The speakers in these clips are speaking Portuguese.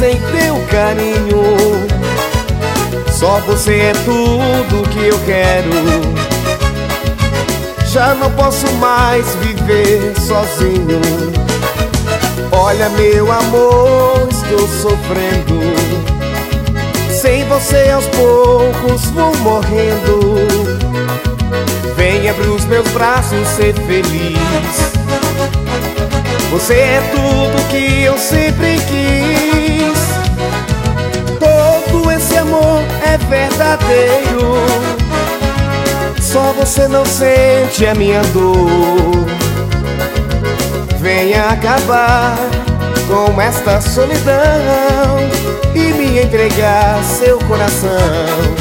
sem teu carinho. Só você é tudo que eu quero. Já não posso mais viver sozinho. Olha meu amor, estou sofrendo. Sem você aos poucos vou morrendo. Venha pros meus braços ser feliz. Você é tudo que eu sempre quis. Todo esse amor é verdadeiro. Só você não sente a minha dor. Venha acabar com esta solidão e me entregar seu coração.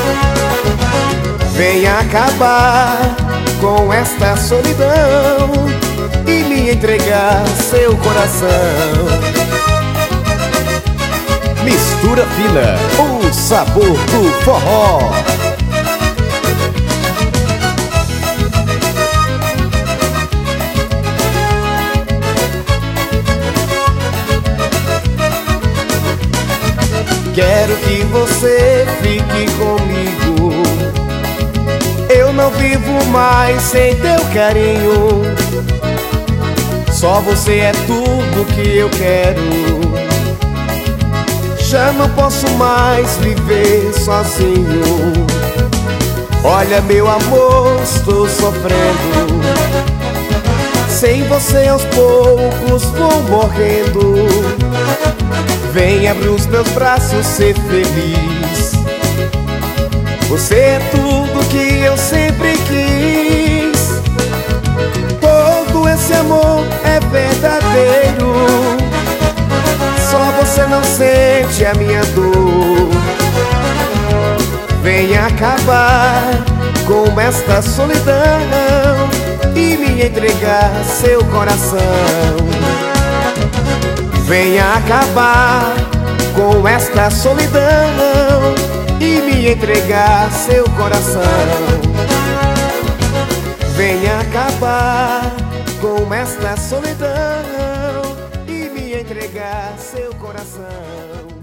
Venha acabar com esta solidão e me entregar seu coração. Mistura Fina, o sabor do forró. Quero que você fique comigo. Eu não vivo mais sem teu carinho. Só você é tudo que eu quero. Já não posso mais viver sozinho. Olha meu amor, estou sofrendo. Sem você aos poucos vou morrendo. Venha pros meus braços ser feliz. Você é tudo que eu sempre quis. Todo esse amor é verdadeiro. Só você não sente a minha dor. Venha acabar com esta solidão e me entregar seu coração. Venha acabar com esta solidão e me entregar seu coração. Venha acabar com esta solidão e me entregar seu coração.